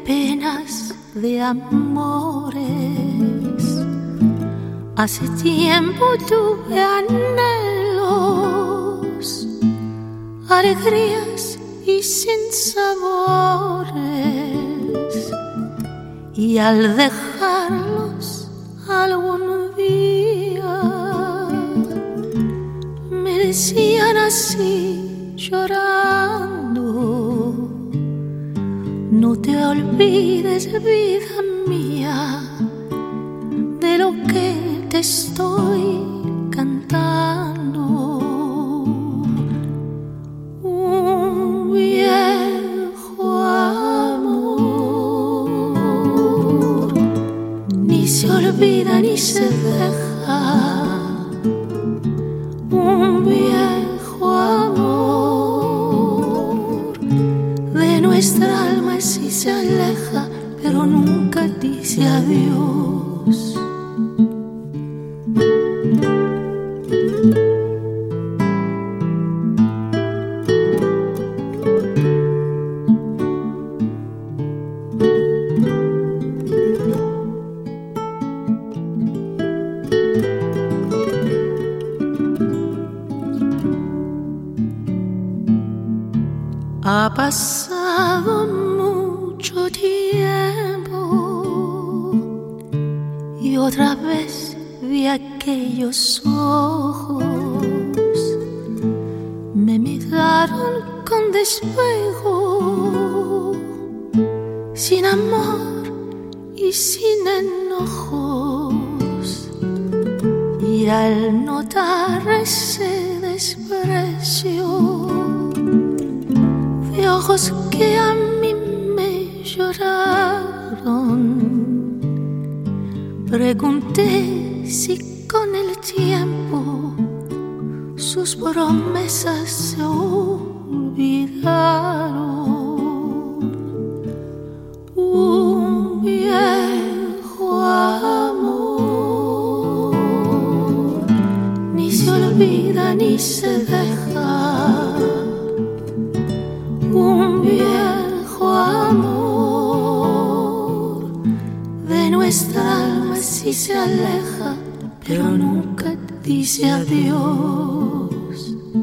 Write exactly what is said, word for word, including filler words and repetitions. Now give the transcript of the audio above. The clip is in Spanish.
penas, de amores. Hace tiempo tuve anhelos, alegrías y sinsabores, y al dejarlos algún día me decían así llorando: no te olvides, vida mía, de lo que te estoy cantando. Un viejo amor ni se olvida ni se deja. Un viejo amor de nuestra alma sí se aleja, pero nunca dice adiós. Ha pasado mucho tiempo y otra vez vi aquellos ojos. Me miraron con despejo, sin amor y sin enojos. Y al notar ese desprecio de ojos que a mí me lloraron, pregunté si con el tiempo sus promesas se olvidaron. Un viejo amor ni se olvida ni se deja. Un viejo amor de nuestra alma sí se aleja, pero nunca dice adiós.